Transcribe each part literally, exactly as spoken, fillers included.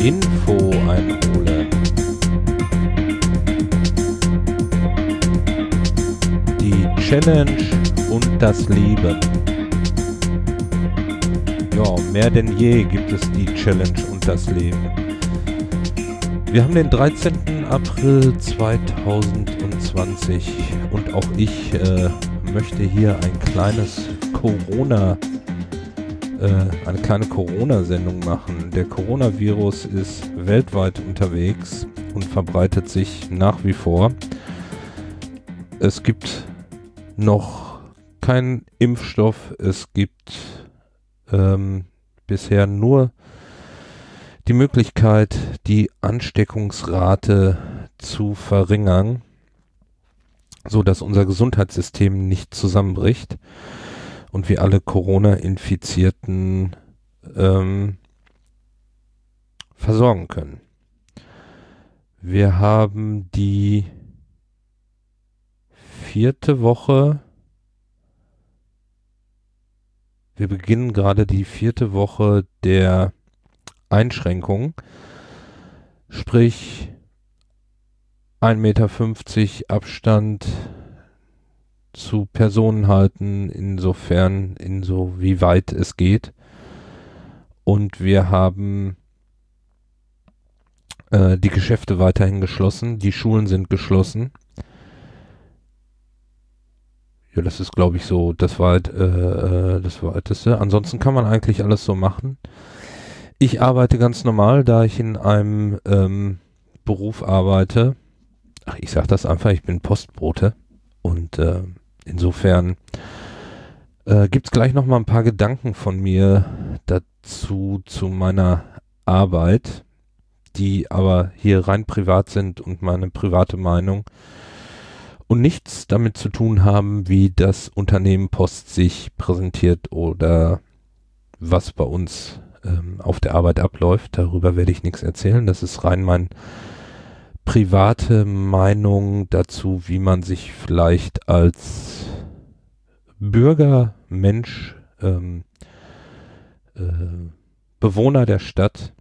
Info einhole. Die Challenge und das Leben. Ja, mehr denn je gibt es die Challenge und das Leben. Wir haben den dreizehnten April zweitausendzwanzig und auch ich äh, möchte hier ein kleines Corona, äh, eine kleine Corona-Sendung machen. Der Coronavirus ist weltweit unterwegs und verbreitet sich nach wie vor. Es gibt noch keinen Impfstoff, es gibt ähm, bisher nur die Möglichkeit, die Ansteckungsrate zu verringern, so dass unser Gesundheitssystem nicht zusammenbricht und wir alle Corona-Infizierten ähm, versorgen können. Wir haben die vierte Woche, wir beginnen gerade die vierte Woche der Einschränkungen, sprich ein Meter fünfzig Abstand zu Personen halten, insofern, insoweit es geht. Und wir haben äh, die Geschäfte weiterhin geschlossen, die Schulen sind geschlossen. Ja, das ist, glaube ich, so das weit, äh, das Weiteste. Ansonsten kann man eigentlich alles so machen. Ich arbeite ganz normal, da ich in einem ähm, Beruf arbeite. Ach, ich sage das einfach, ich bin Postbote. Und äh, insofern äh, gibt es gleich noch mal ein paar Gedanken von mir dazu, zu meiner Arbeit, die aber hier rein privat sind und meine private Meinung und nichts damit zu tun haben, wie das Unternehmen Post sich präsentiert oder was bei uns ähm, auf der Arbeit abläuft. Darüber werde ich nichts erzählen. Das ist rein meine private Meinung dazu, wie man sich vielleicht als Bürger, Mensch, ähm, äh, Bewohner der Stadt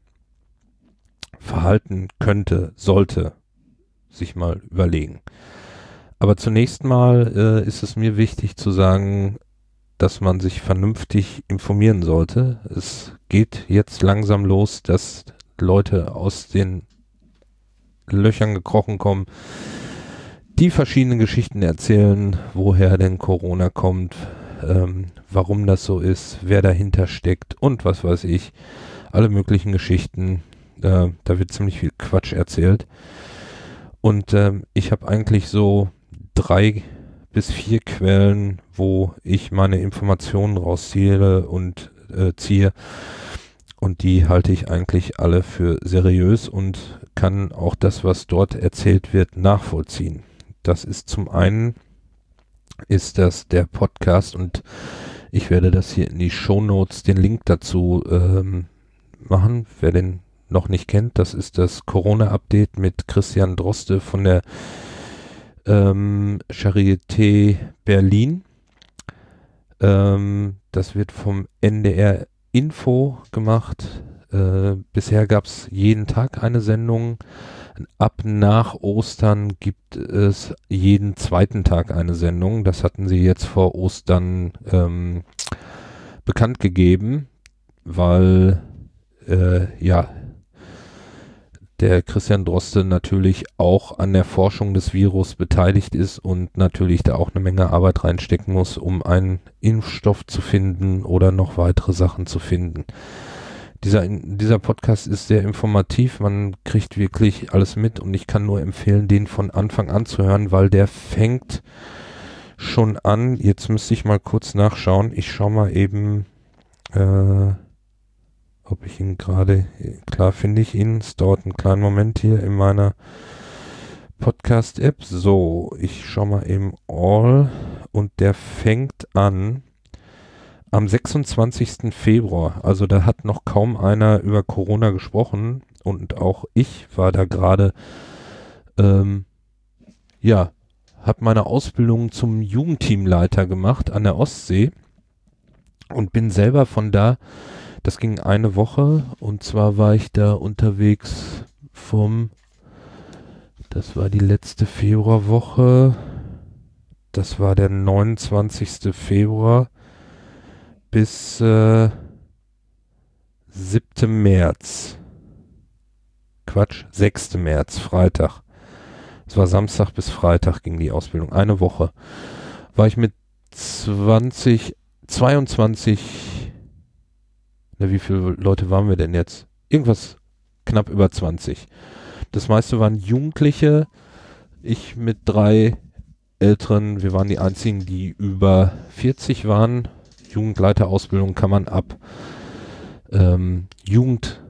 verhalten könnte, sollte, sich mal überlegen. Aber zunächst mal äh, ist es mir wichtig zu sagen, dass man sich vernünftig informieren sollte. Es geht jetzt langsam los, dass Leute aus den Löchern gekrochen kommen, die verschiedene Geschichten erzählen, woher denn Corona kommt, ähm, warum das so ist, wer dahinter steckt und was weiß ich. Alle möglichen Geschichten. Äh, da wird ziemlich viel Quatsch erzählt. Und ähm, ich habe eigentlich so drei bis vier Quellen, wo ich meine Informationen rausziehe und äh, ziehe. Und die halte ich eigentlich alle für seriös und kann auch das, was dort erzählt wird, nachvollziehen. Das ist zum einen, ist das der Podcast und ich werde das hier in die Shownotes, den Link dazu ähm, machen. Wer den noch nicht kennt, das ist das Corona-Update mit Christian Droste von der ähm, Charité Berlin. Ähm, das wird vom N D R Info gemacht. Äh, bisher gab es jeden Tag eine Sendung. Ab nach Ostern gibt es jeden zweiten Tag eine Sendung. Das hatten sie jetzt vor Ostern ähm, bekannt gegeben, weil äh, ja der Christian Droste natürlich auch an der Forschung des Virus beteiligt ist und natürlich da auch eine Menge Arbeit reinstecken muss, um einen Impfstoff zu finden oder noch weitere Sachen zu finden. Dieser, dieser Podcast ist sehr informativ, man kriegt wirklich alles mit und ich kann nur empfehlen, den von Anfang an zu hören, weil der fängt schon an, jetzt müsste ich mal kurz nachschauen, ich schaue mal eben, äh, ob ich ihn gerade, klar finde ich ihn, es dauert einen kleinen Moment hier in meiner Podcast-App. So, ich schaue mal eben All und der fängt an am sechsundzwanzigsten Februar. Also da hat noch kaum einer über Corona gesprochen und auch ich war da gerade, ähm, ja, habe meine Ausbildung zum Jugendteamleiter gemacht an der Ostsee und bin selber von da Das ging eine Woche und zwar war ich da unterwegs vom, das war die letzte Februarwoche, das war der neunundzwanzigste Februar bis äh, siebten März. Quatsch, sechsten März, Freitag. Es war Samstag bis Freitag ging die Ausbildung, eine Woche. War ich mit zwanzig, zweiundzwanzig, na, wie viele Leute waren wir denn jetzt? Irgendwas knapp über zwanzig. Das meiste waren Jugendliche, ich mit drei Älteren, wir waren die einzigen, die über vierzig waren. Jugendleiterausbildung kann man ab ähm, Jugend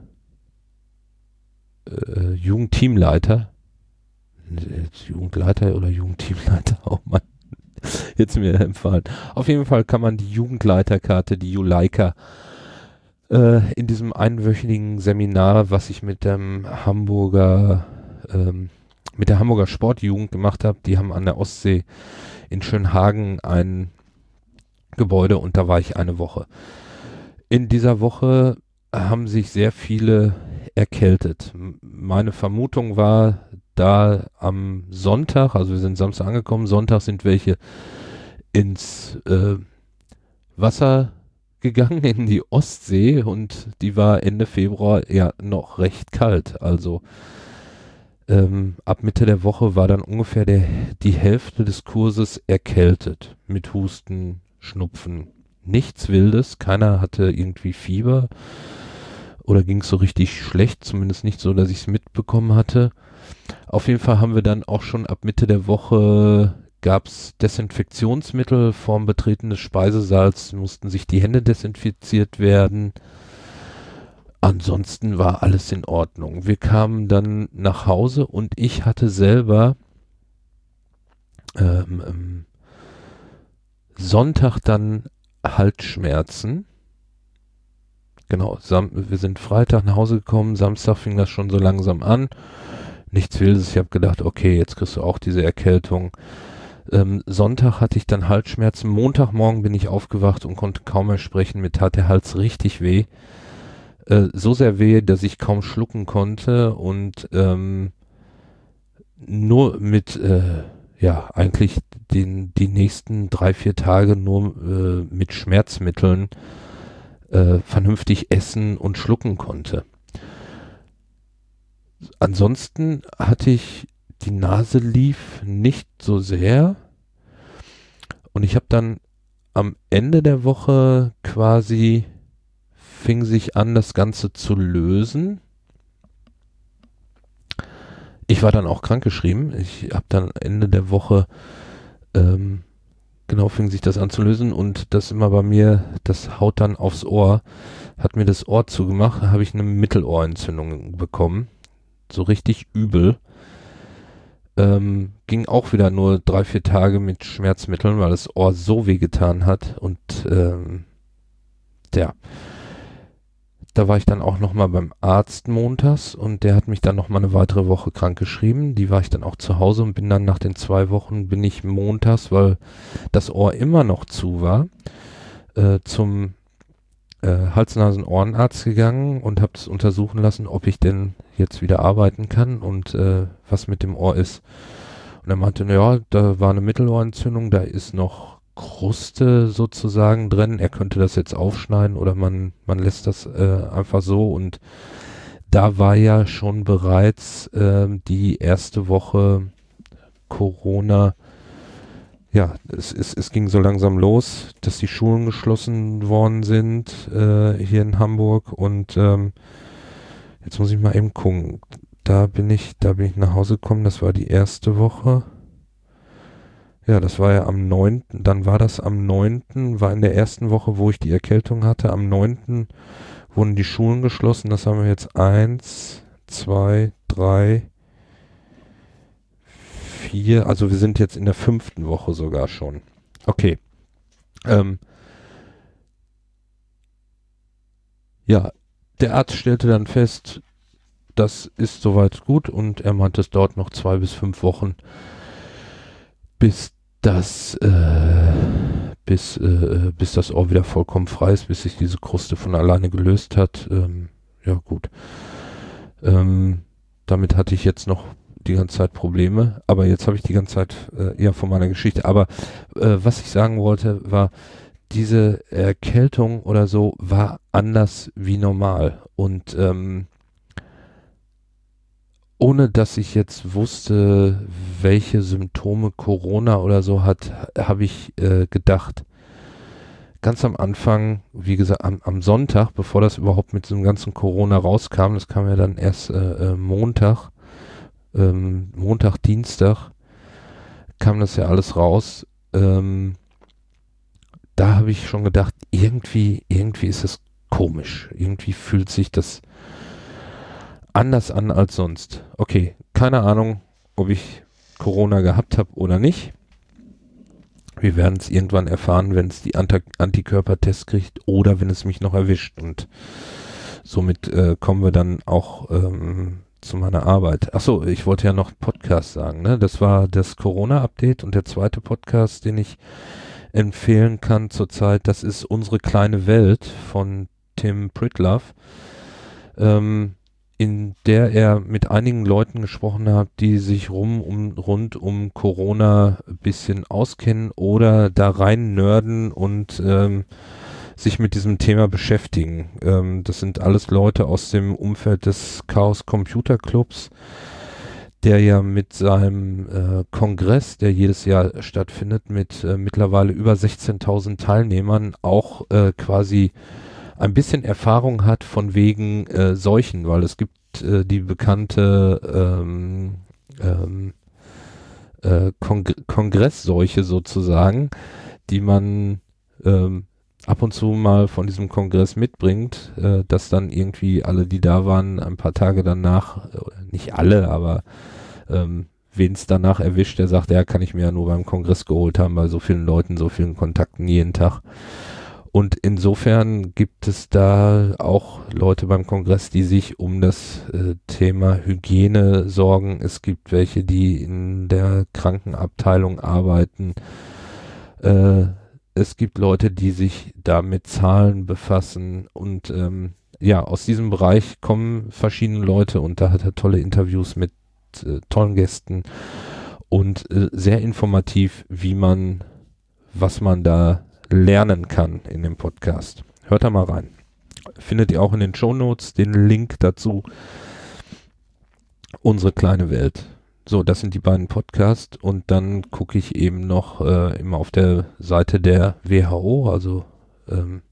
äh, Jugendteamleiter Jugendleiter oder Jugendteamleiter, oh Mann, jetzt mir empfallen. Auf jeden Fall kann man die Jugendleiterkarte, die Juleika, äh, in diesem einwöchigen Seminar, was ich mit dem Hamburger, ähm, mit der Hamburger Sportjugend gemacht habe, die haben an der Ostsee in Schönhagen ein Gebäude und da war ich eine Woche. In dieser Woche haben sich sehr viele erkältet. M- Meine Vermutung war, da am Sonntag, also wir sind Samstag angekommen, Sonntag sind welche ins äh, Wasser gegangen, in die Ostsee und die war Ende Februar ja noch recht kalt. Also ähm, ab Mitte der Woche war dann ungefähr der, die Hälfte des Kurses erkältet mit Husten, Schnupfen. Nichts Wildes, keiner hatte irgendwie Fieber oder ging es so richtig schlecht, zumindest nicht so, dass ich es mitbekommen hatte. Auf jeden Fall haben wir dann auch schon ab Mitte der Woche gab es Desinfektionsmittel vorm Betreten des Speisesaals, mussten sich die Hände desinfiziert werden. Ansonsten war alles in Ordnung. Wir kamen dann nach Hause und ich hatte selber ähm, ähm, Sonntag dann Halsschmerzen. Genau, Sam- wir sind Freitag nach Hause gekommen, Samstag fing das schon so langsam an. Nichts Wildes, ich habe gedacht, okay, jetzt kriegst du auch diese Erkältung. Ähm, Sonntag hatte ich dann Halsschmerzen, Montagmorgen bin ich aufgewacht und konnte kaum mehr sprechen, mir tat der Hals richtig weh. Äh, so sehr weh, dass ich kaum schlucken konnte und ähm, nur mit, äh, ja, eigentlich den, die nächsten drei, vier Tage nur äh, mit Schmerzmitteln äh, vernünftig essen und schlucken konnte. Ansonsten hatte ich, die Nase lief nicht so sehr und ich habe dann am Ende der Woche quasi fing sich an, das Ganze zu lösen. Ich war dann auch krankgeschrieben. Ich habe dann Ende der Woche, ähm, genau, fing sich das an zu lösen und das immer bei mir, das haut dann aufs Ohr, hat mir das Ohr zugemacht, habe ich eine Mittelohrentzündung bekommen. So richtig übel. Ähm, ging auch wieder nur drei, vier Tage mit Schmerzmitteln, weil das Ohr so weh getan hat. Und ähm, ja, da war ich dann auch nochmal beim Arzt montags und der hat mich dann nochmal eine weitere Woche krank geschrieben. Die war ich dann auch zu Hause und bin dann nach den zwei Wochen, bin ich montags, weil das Ohr immer noch zu war, äh, zum äh, Hals-Nasen-Ohrenarzt gegangen und habe es untersuchen lassen, ob ich denn jetzt wieder arbeiten kann und äh, was mit dem Ohr ist. Und er meinte, ja, da war eine Mittelohrentzündung, da ist noch Kruste sozusagen drin. Er könnte das jetzt aufschneiden oder man, man lässt das äh, einfach so. Und da war ja schon bereits äh, die erste Woche Corona. Ja, es, es, es ging so langsam los, dass die Schulen geschlossen worden sind äh, hier in Hamburg und ähm, jetzt muss ich mal eben gucken. Da bin ich, da bin ich nach Hause gekommen, das war die erste Woche. Ja, das war ja am neunten Dann war das am neunten war in der ersten Woche, wo ich die Erkältung hatte. Am neunten wurden die Schulen geschlossen. Das haben wir jetzt eins, zwei, drei, vier. Also wir sind jetzt in der fünften Woche sogar schon. Okay. Ähm, ja, der Arzt stellte dann fest, das ist soweit gut und er meinte, es dauert noch zwei bis fünf Wochen, bis das, äh, bis, äh, bis das Ohr wieder vollkommen frei ist, bis sich diese Kruste von alleine gelöst hat. Ähm, ja, gut. Ähm, damit hatte ich jetzt noch die ganze Zeit Probleme, aber jetzt habe ich die ganze Zeit äh, eher von meiner Geschichte. Aber äh, was ich sagen wollte, war, diese Erkältung oder so war anders wie normal. Und ähm, ohne dass ich jetzt wusste, welche Symptome Corona oder so hat, habe ich äh, gedacht, ganz am Anfang, wie gesagt, am, am Sonntag, bevor das überhaupt mit diesem ganzen Corona rauskam, das kam ja dann erst äh, äh, Montag, ähm, Montag, Dienstag, kam das ja alles raus. Ähm, da habe ich schon gedacht, irgendwie, irgendwie ist es komisch. Irgendwie fühlt sich das anders an als sonst. Okay, keine Ahnung, ob ich Corona gehabt habe oder nicht. Wir werden es irgendwann erfahren, wenn es die Ant- Antikörpertests kriegt oder wenn es mich noch erwischt. Und somit äh, kommen wir dann auch ähm, zu meiner Arbeit. Achso, ich wollte ja noch Podcast sagen. Ne? Das war das Corona-Update und der zweite Podcast, den ich empfehlen kann zurzeit, das ist Unsere kleine Welt von Tim Pritlove, ähm, in der er mit einigen Leuten gesprochen hat, die sich rum um, rund um Corona ein bisschen auskennen oder da rein nörden und ähm, sich mit diesem Thema beschäftigen. Ähm, das sind alles Leute aus dem Umfeld des Chaos Computer Clubs, der ja mit seinem äh, Kongress, der jedes Jahr stattfindet, mit äh, mittlerweile über sechzehntausend Teilnehmern auch äh, quasi ein bisschen Erfahrung hat von wegen äh, Seuchen, weil es gibt äh, die bekannte ähm, ähm, äh, Kong Kongressseuche sozusagen, die man ähm, ab und zu mal von diesem Kongress mitbringt, äh, dass dann irgendwie alle, die da waren, ein paar Tage danach, äh, nicht alle, aber ähm, wen es danach erwischt, der sagt, ja, kann ich mir ja nur beim Kongress geholt haben, bei so vielen Leuten, so vielen Kontakten jeden Tag. Und insofern gibt es da auch Leute beim Kongress, die sich um das äh, Thema Hygiene sorgen. Es gibt welche, die in der Krankenabteilung arbeiten. Äh, es gibt Leute, die sich da mit Zahlen befassen. Und ähm, ja, aus diesem Bereich kommen verschiedene Leute und da hat er tolle Interviews mit äh, tollen Gästen und äh, sehr informativ, wie man, was man da lernen kann in dem Podcast. Hört da mal rein. Findet ihr auch in den Shownotes den Link dazu. Unsere kleine Welt. So, das sind die beiden Podcasts und dann gucke ich eben noch äh, immer auf der Seite der W H O, also ähm,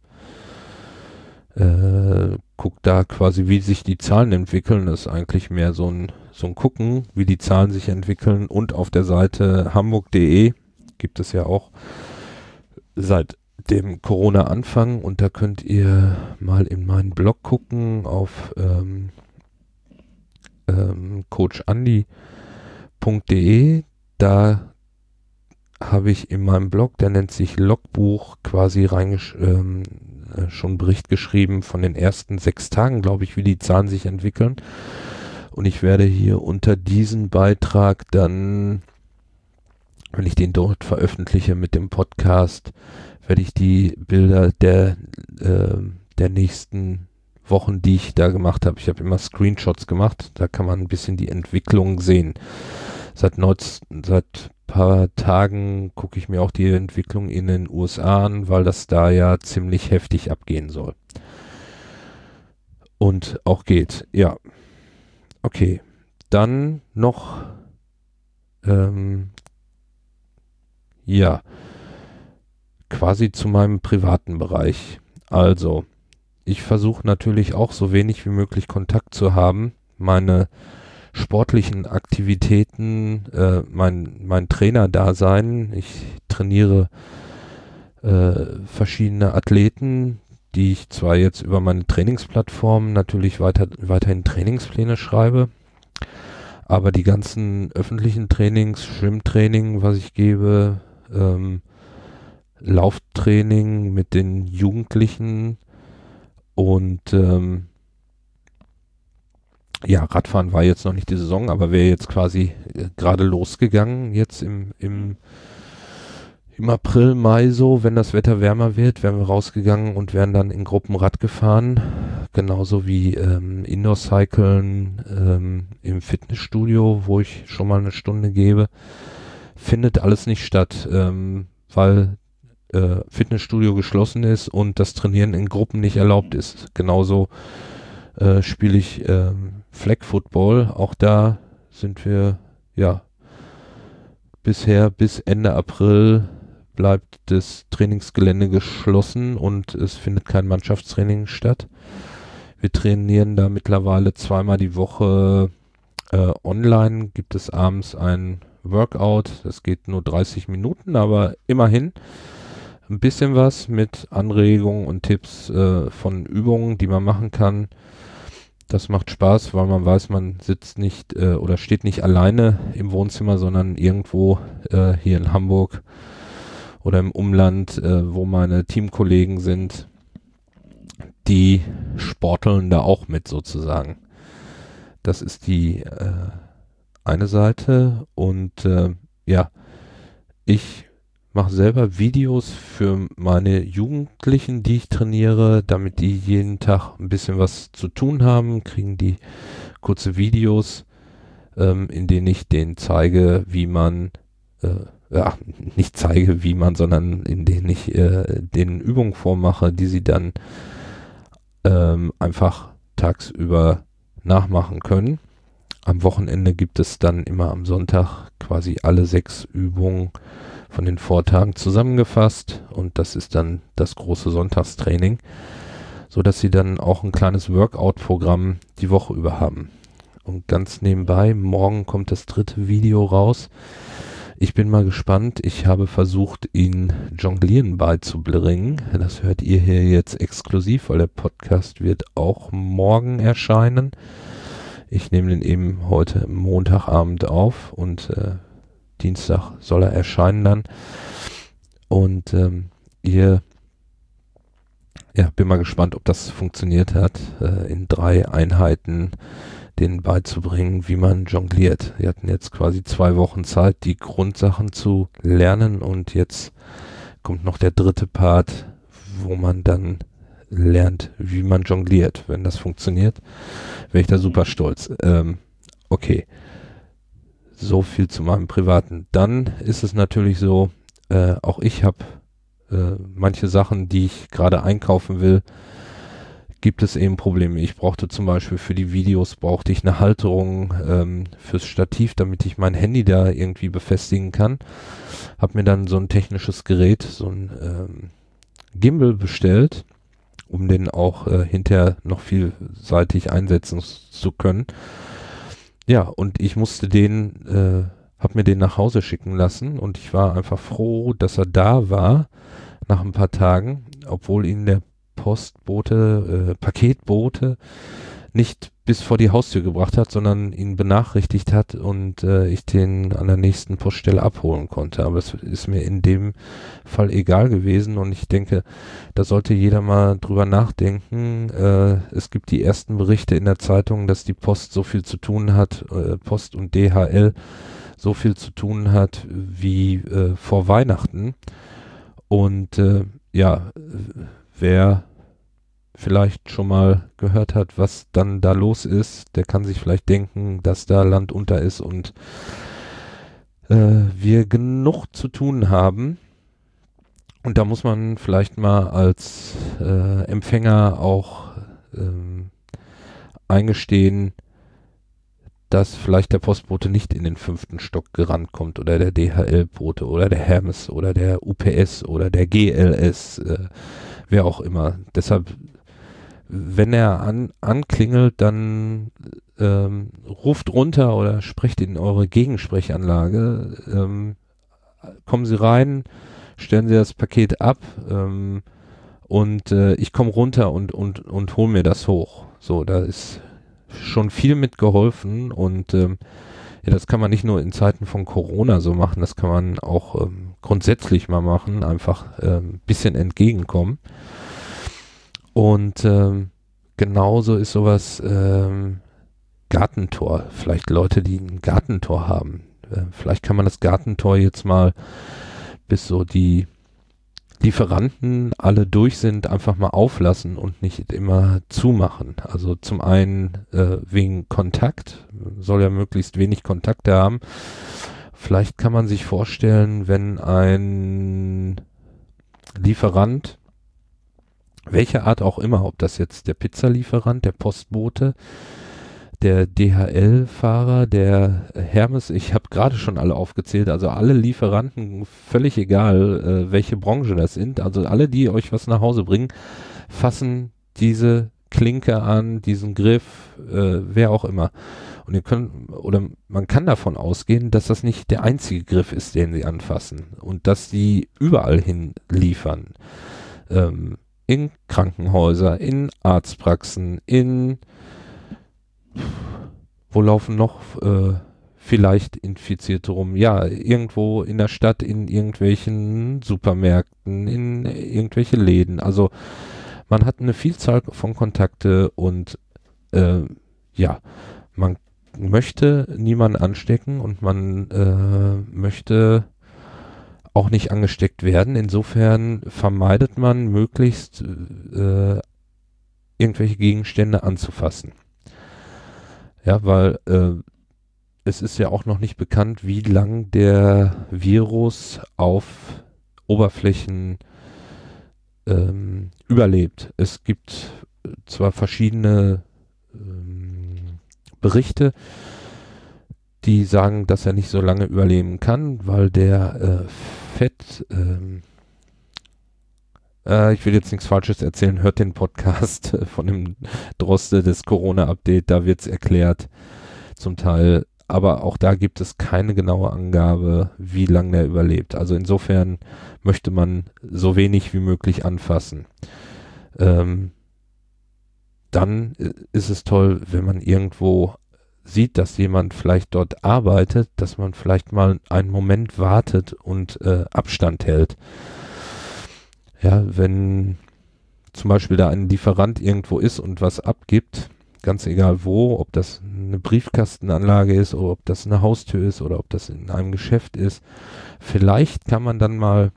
äh, guck da quasi, wie sich die Zahlen entwickeln. Das ist eigentlich mehr so ein, so ein Gucken, wie die Zahlen sich entwickeln. Und auf der Seite hamburg punkt de gibt es ja auch seit dem Corona-Anfang und da könnt ihr mal in meinen Blog gucken auf ähm, ähm, coach andi punkt de. Da habe ich in meinem Blog, der nennt sich Logbuch, quasi reingesch ähm, äh, schon einen Bericht geschrieben von den ersten sechs Tagen, glaube ich, wie die Zahlen sich entwickeln. Und ich werde hier unter diesem Beitrag dann, wenn ich den dort veröffentliche mit dem Podcast, werde ich die Bilder der, äh, der nächsten Wochen, die ich da gemacht habe. Ich habe immer Screenshots gemacht, da kann man ein bisschen die Entwicklung sehen. Seit, neunzehn, seit paar Tagen gucke ich mir auch die Entwicklung in den U S A an, weil das da ja ziemlich heftig abgehen soll. Und auch geht, ja. Okay, dann noch ähm, ja, quasi zu meinem privaten Bereich. Also, ich versuche natürlich auch so wenig wie möglich Kontakt zu haben. Meine sportlichen Aktivitäten, äh, mein, mein Trainerdasein. Ich trainiere äh, verschiedene Athleten, die ich zwar jetzt über meine Trainingsplattform natürlich weiter, weiterhin Trainingspläne schreibe, aber die ganzen öffentlichen Trainings, Schwimmtraining, was ich gebe, ähm, Lauftraining mit den Jugendlichen und ähm, ja, Radfahren war jetzt noch nicht die Saison, aber wäre jetzt quasi äh, gerade losgegangen jetzt im, im, im April, Mai so, wenn das Wetter wärmer wird, wären wir rausgegangen und wären dann in Gruppen Rad gefahren. Genauso wie ähm, Indoor-Cyclen ähm, im Fitnessstudio, wo ich schon mal eine Stunde gebe. Findet alles nicht statt, ähm, weil äh, Fitnessstudio geschlossen ist und das Trainieren in Gruppen nicht erlaubt ist. Genauso äh, spiele ich ähm, Flag Football. Auch da sind wir, ja, bisher bis Ende April bleibt das Trainingsgelände geschlossen und es findet kein Mannschaftstraining statt. Wir trainieren da mittlerweile zweimal die Woche äh, online. Gibt es abends ein Workout. Das geht nur dreißig Minuten, aber immerhin ein bisschen was mit Anregungen und Tipps äh, von Übungen, die man machen kann. Das macht Spaß, weil man weiß, man sitzt nicht äh, oder steht nicht alleine im Wohnzimmer, sondern irgendwo äh, hier in Hamburg oder im Umland, äh, wo meine Teamkollegen sind, die sporteln da auch mit sozusagen. Das ist die äh, eine Seite und äh, ja, ich mache selber Videos für meine Jugendlichen, die ich trainiere, damit die jeden Tag ein bisschen was zu tun haben, kriegen die kurze Videos, ähm, in denen ich denen zeige, wie man, äh, ja, nicht zeige, wie man, sondern in denen ich äh, denen Übungen vormache, die sie dann ähm, einfach tagsüber nachmachen können. Am Wochenende gibt es dann immer am Sonntag quasi alle sechs Übungen von den Vortagen zusammengefasst und das ist dann das große Sonntagstraining, so dass sie dann auch ein kleines Workout-Programm die Woche über haben. Und ganz nebenbei, morgen kommt das dritte Video raus. Ich bin mal gespannt. Ich habe versucht, ihn Jonglieren beizubringen. Das hört ihr hier jetzt exklusiv, weil der Podcast wird auch morgen erscheinen. Ich nehme den eben heute Montagabend auf und äh, Dienstag soll er erscheinen dann. Und ähm, ihr, ja, bin mal gespannt, ob das funktioniert hat, äh, in drei Einheiten denen beizubringen, wie man jongliert. Wir hatten jetzt quasi zwei Wochen Zeit, die Grundsachen zu lernen und jetzt kommt noch der dritte Part, wo man dann lernt, wie man jongliert. Wenn das funktioniert, wäre ich da super stolz. Ähm, okay. So viel zu meinem Privaten. Dann ist es natürlich so, äh, auch ich habe äh, manche Sachen, die ich gerade einkaufen will, gibt es eben Probleme. Ich brauchte zum Beispiel für die Videos, brauchte ich eine Halterung ähm, fürs Stativ, damit ich mein Handy da irgendwie befestigen kann. Habe mir dann so ein technisches Gerät, so ein ähm, Gimbal bestellt, um den auch äh, hinterher noch vielseitig einsetzen zu können. Ja, und ich musste den, äh, hab mir den nach Hause schicken lassen und ich war einfach froh, dass er da war nach ein paar Tagen, obwohl ihn der Postbote, äh, Paketbote nicht bis vor die Haustür gebracht hat, sondern ihn benachrichtigt hat und äh, ich den an der nächsten Poststelle abholen konnte. Aber es ist mir in dem Fall egal gewesen und ich denke, da sollte jeder mal drüber nachdenken. Äh, es gibt die ersten Berichte in der Zeitung, dass die Post so viel zu tun hat, äh, Post und D H L so viel zu tun hat wie äh, vor Weihnachten. Und äh, ja, wer vielleicht schon mal gehört hat, was dann da los ist, der kann sich vielleicht denken, dass da Land unter ist und äh, wir genug zu tun haben. Und da muss man vielleicht mal als äh, Empfänger auch ähm, eingestehen, dass vielleicht der Postbote nicht in den fünften Stock gerannt kommt oder der D H L-Bote oder der Hermes oder der U P S oder der G L S, äh, wer auch immer. Deshalb, wenn er an, anklingelt, dann ähm, ruft runter oder sprecht in eure Gegensprechanlage. Ähm, kommen Sie rein, stellen Sie das Paket ab ähm, und äh, ich komme runter und, und, und hol mir das hoch. So, da ist schon viel mitgeholfen und ähm, ja, das kann man nicht nur in Zeiten von Corona so machen, das kann man auch ähm, grundsätzlich mal machen, einfach ein ähm, bisschen entgegenkommen. Und ähm, genauso ist sowas ähm, Gartentor. Vielleicht Leute, die ein Gartentor haben. Äh, vielleicht kann man das Gartentor jetzt mal bis so die Lieferanten alle durch sind, einfach mal auflassen und nicht immer zumachen. Also zum einen äh, wegen Kontakt, soll ja möglichst wenig Kontakte haben. Vielleicht kann man sich vorstellen, wenn ein Lieferant, welche Art auch immer, ob das jetzt der Pizzalieferant, der Postbote, der D H L-Fahrer, der Hermes, ich habe gerade schon alle aufgezählt, also alle Lieferanten, völlig egal, äh, welche Branche das sind, also alle, die euch was nach Hause bringen, fassen diese Klinke an, diesen Griff, äh, wer auch immer. Und ihr könnt, oder man kann davon ausgehen, dass das nicht der einzige Griff ist, den sie anfassen und dass sie überall hin liefern. Ähm, in Krankenhäuser, in Arztpraxen, in wo laufen noch äh, vielleicht Infizierte rum? Ja, irgendwo in der Stadt, in irgendwelchen Supermärkten, in irgendwelche Läden. Also man hat eine Vielzahl von Kontakte und äh, ja, man möchte niemanden anstecken und man äh, möchte auch nicht angesteckt werden. Insofern vermeidet man möglichst äh, irgendwelche Gegenstände anzufassen. Ja, weil äh, es ist ja auch noch nicht bekannt, wie lang der Virus auf Oberflächen ähm, überlebt. Es gibt zwar verschiedene ähm, Berichte, die sagen, dass er nicht so lange überleben kann, weil der äh, Fett, ähm, äh, ich will jetzt nichts Falsches erzählen, hört den Podcast von dem Droste des Corona-Update, da wird es erklärt zum Teil, aber auch da gibt es keine genaue Angabe, wie lange der überlebt. Also insofern möchte man so wenig wie möglich anfassen. Ähm, dann ist es toll, wenn man irgendwo sieht, dass jemand vielleicht dort arbeitet, dass man vielleicht mal einen Moment wartet und äh, Abstand hält. Ja, wenn zum Beispiel da ein Lieferant irgendwo ist und was abgibt, ganz egal wo, ob das eine Briefkastenanlage ist oder ob das eine Haustür ist oder ob das in einem Geschäft ist, vielleicht kann man dann mal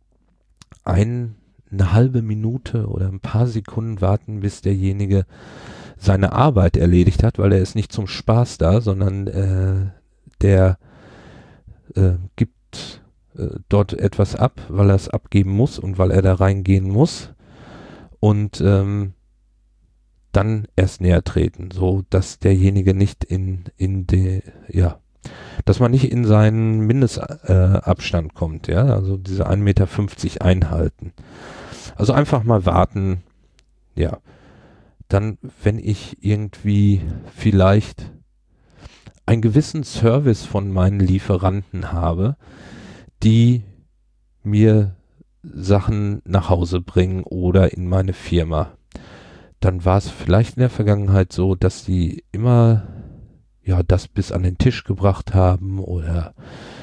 ein, eine halbe Minute oder ein paar Sekunden warten, bis derjenige seine Arbeit erledigt hat, weil er ist nicht zum Spaß da, sondern äh, der äh, gibt äh, dort etwas ab, weil er es abgeben muss und weil er da reingehen muss und ähm, dann erst näher treten, so dass derjenige nicht in in die, ja, dass man nicht in seinen Mindestabstand äh, kommt, ja, also diese ein Meter fünfzig einhalten. Also einfach mal warten, ja. Dann, wenn ich irgendwie vielleicht einen gewissen Service von meinen Lieferanten habe, die mir Sachen nach Hause bringen oder in meine Firma, dann war es vielleicht in der Vergangenheit so, dass die immer ja das bis an den Tisch gebracht haben oder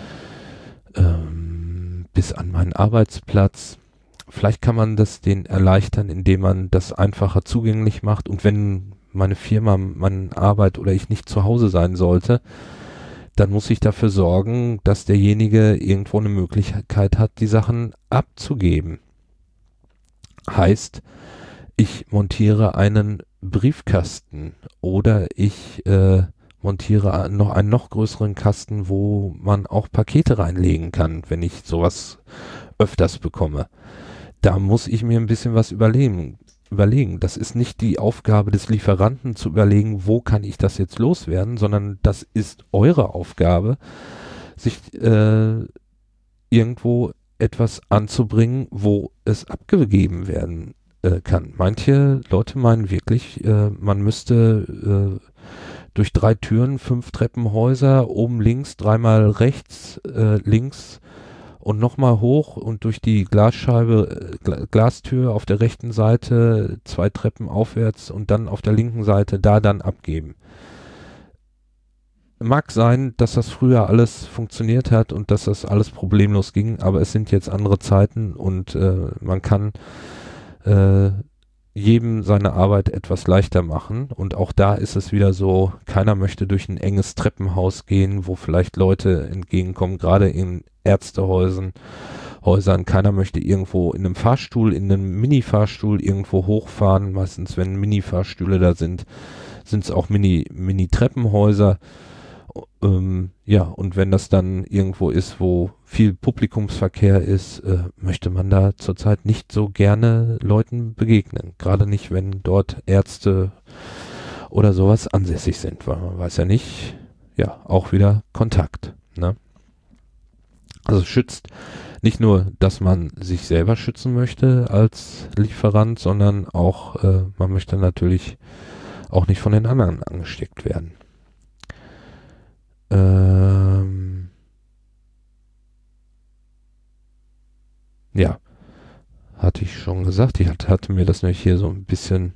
ähm, bis an meinen Arbeitsplatz. Vielleicht kann man das denen erleichtern, indem man das einfacher zugänglich macht. Und wenn meine Firma, meine Arbeit oder ich nicht zu Hause sein sollte, dann muss ich dafür sorgen, dass derjenige irgendwo eine Möglichkeit hat, die Sachen abzugeben. Heißt, ich montiere einen Briefkasten oder ich äh, montiere noch einen noch größeren Kasten, wo man auch Pakete reinlegen kann, wenn ich sowas öfters bekomme. Da muss ich mir ein bisschen was überlegen. überlegen. Das ist nicht die Aufgabe des Lieferanten zu überlegen, wo kann ich das jetzt loswerden, sondern das ist eure Aufgabe, sich äh, irgendwo etwas anzubringen, wo es abgegeben werden äh, kann. Manche Leute meinen wirklich, äh, man müsste äh, durch drei Türen, fünf Treppenhäuser, oben links, dreimal rechts, äh, links und nochmal hoch und durch die Glasscheibe, Gla- Glastür auf der rechten Seite, zwei Treppen aufwärts und dann auf der linken Seite da dann abgeben. Mag sein, dass das früher alles funktioniert hat und dass das alles problemlos ging, aber es sind jetzt andere Zeiten und äh, man kann äh, jedem seine Arbeit etwas leichter machen und auch da ist es wieder so, keiner möchte durch ein enges Treppenhaus gehen, wo vielleicht Leute entgegenkommen, gerade in Ärztehäusern Häusern. Keiner möchte irgendwo in einem Fahrstuhl, in einem Mini-Fahrstuhl irgendwo hochfahren. Meistens, wenn Mini-Fahrstühle da sind, sind es auch Mini, Mini-Treppenhäuser. Ähm, ja, und wenn das dann irgendwo ist, wo viel Publikumsverkehr ist, äh, möchte man da zurzeit nicht so gerne Leuten begegnen. Gerade nicht, wenn dort Ärzte oder sowas ansässig sind, weil man weiß ja nicht, ja, auch wieder Kontakt, ne? Also schützt nicht nur, dass man sich selber schützen möchte als Lieferant, sondern auch, äh, man möchte natürlich auch nicht von den anderen angesteckt werden. Ähm ja, hatte ich schon gesagt. Ich hatte, hatte mir das nämlich hier so ein bisschen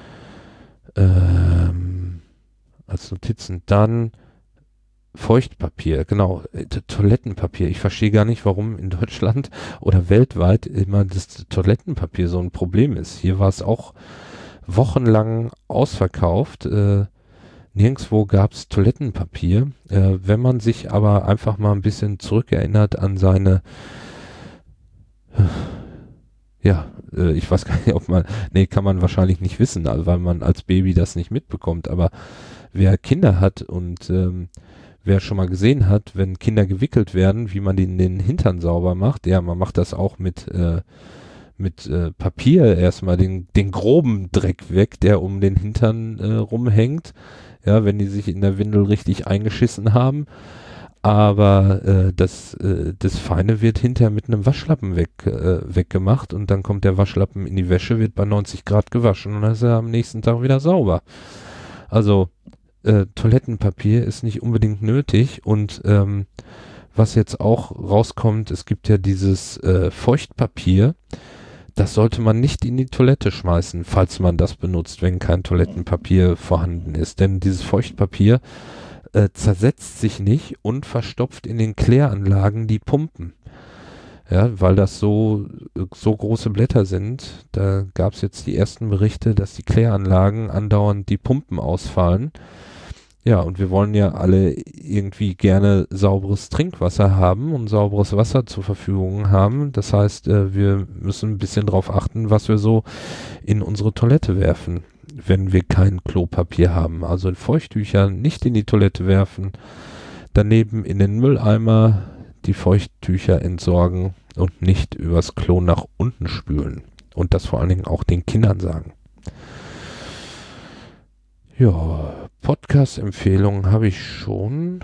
ähm, als Notizen. Dann Feuchtpapier, genau, Toilettenpapier. Ich verstehe gar nicht, warum in Deutschland oder weltweit immer das Toilettenpapier so ein Problem ist. Hier war es auch wochenlang ausverkauft. Äh, nirgendwo gab es Toilettenpapier. Äh, wenn man sich aber einfach mal ein bisschen zurückerinnert an seine, äh, ja, äh, ich weiß gar nicht, ob man, nee, kann man wahrscheinlich nicht wissen, weil man als Baby das nicht mitbekommt. Aber wer Kinder hat und ähm, wer schon mal gesehen hat, wenn Kinder gewickelt werden, wie man den, den Hintern sauber macht, ja, man macht das auch mit, äh, mit äh, Papier erstmal den, den groben Dreck weg, der um den Hintern äh, rumhängt, ja, wenn die sich in der Windel richtig eingeschissen haben. Aber äh, das, äh, das Feine wird hinterher mit einem Waschlappen weg, äh, weggemacht und dann kommt der Waschlappen in die Wäsche, wird bei neunzig Grad gewaschen und dann ist er am nächsten Tag wieder sauber. Also Äh, Toilettenpapier ist nicht unbedingt nötig und ähm, was jetzt auch rauskommt, es gibt ja dieses äh, Feuchtpapier, das sollte man nicht in die Toilette schmeißen, falls man das benutzt, wenn kein Toilettenpapier vorhanden ist, denn dieses Feuchtpapier äh, zersetzt sich nicht und verstopft in den Kläranlagen die Pumpen. Ja, weil das so, so große Blätter sind, da gab es jetzt die ersten Berichte, dass die Kläranlagen andauernd die Pumpen ausfallen. Ja, und wir wollen ja alle irgendwie gerne sauberes Trinkwasser haben und sauberes Wasser zur Verfügung haben. Das heißt, äh, wir müssen ein bisschen drauf achten, was wir so in unsere Toilette werfen, wenn wir kein Klopapier haben. Also Feuchttücher nicht in die Toilette werfen, daneben in den Mülleimer die Feuchttücher entsorgen und nicht übers Klo nach unten spülen. Und das vor allen Dingen auch den Kindern sagen. Ja, Podcast-Empfehlungen habe ich schon.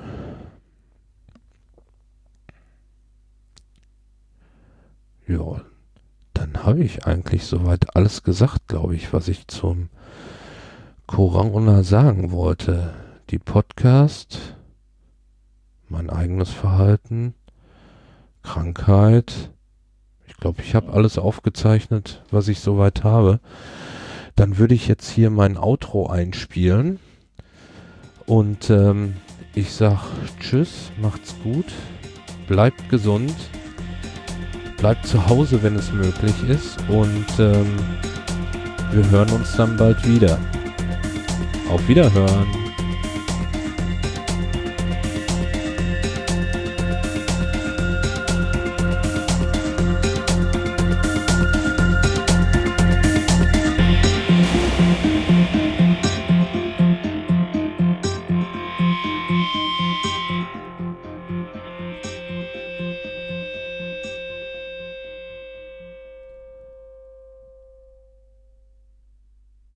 Ja, dann habe ich eigentlich soweit alles gesagt, glaube ich, was ich zum Corona sagen wollte. Die Podcast, mein eigenes Verhalten, Krankheit. Ich glaube, ich habe alles aufgezeichnet, was ich soweit habe. Dann würde ich jetzt hier mein Outro einspielen. Und ähm, ich sag Tschüss, macht's gut, bleibt gesund, bleibt zu Hause, wenn es möglich ist. Und ähm, wir hören uns dann bald wieder. Auf Wiederhören.